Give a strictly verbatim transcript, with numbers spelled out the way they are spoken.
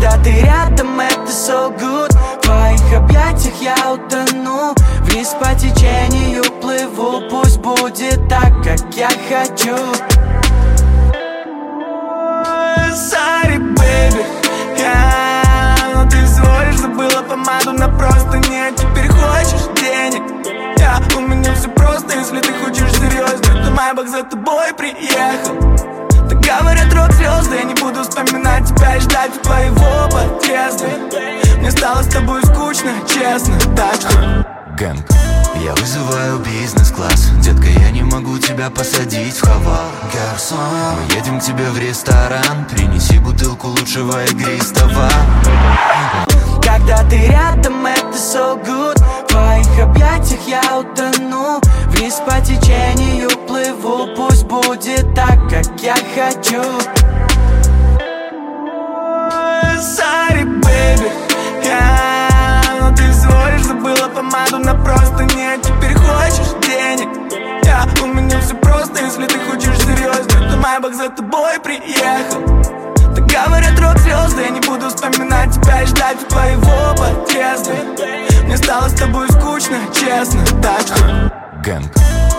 Когда ты рядом, это so good. В твоих объятиях я утону, вниз по течению плыву. Пусть будет так, как я хочу. Sorry, baby, я... Но ты всего лишь забыла помаду на простыне. Теперь хочешь денег? Я... У меня все просто, если ты хочешь серьезно. То Майбах за тобой приехал. Так говорят рок-звезды, я не буду вспоминать тебя и ждать твоего подъезда. Мне стало с тобой скучно, честно, так что... Гэнг, я вызываю бизнес-класс. Детка, я не могу тебя посадить в хавал. Гарсон, мы едем к тебе в ресторан. Принеси бутылку лучшего игристого. Когда ты рядом, это so good. В твоих объятиях я утону, вниз по течению плыву. Пусть будет так, как я хочу. Sorry, baby, я... Но ты всего лишь забыла помаду на простыне. Теперь хочешь денег? Я... У меня все просто, если ты хочешь серьезно. То Майбах за тобой приехал. Так говорят рок-звезды, я не буду вспоминать тебя и ждать твоего подъезда. Мне стало с тобой скучно, честно, так что... Гэнг,